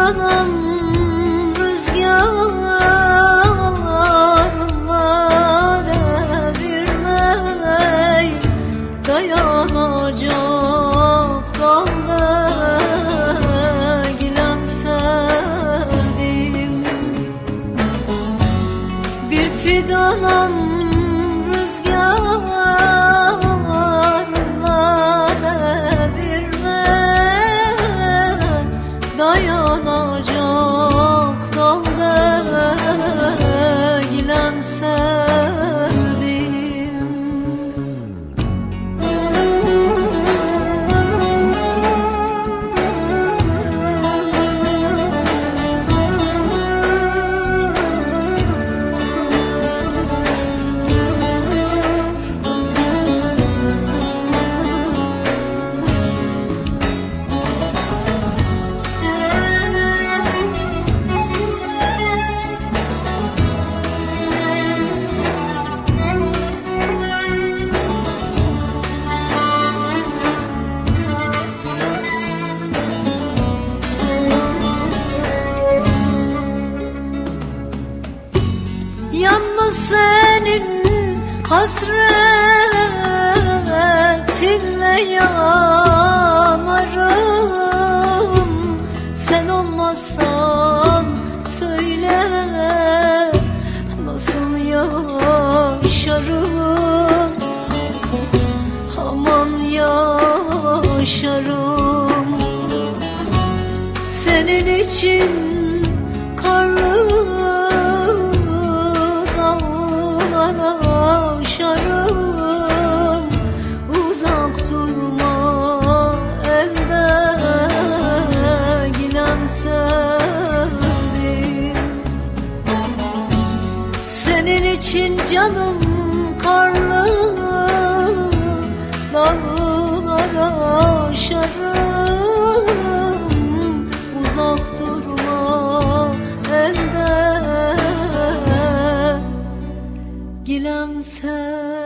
fidanım rüzgarla devirmey dayanacak dalda gilem sevdim. Bir fidanım dayanacak dalda gilem sevdim. Yalnız senin hasretinle yanarım. Sen olmazsan söyle nasıl yaşarım? Aman yaşarım. Senin için karlı aşarım, uzak durma elde gilem sevdim. Senin için canım karlı dağlara aşarım, uzak durma elde gilem sevdim.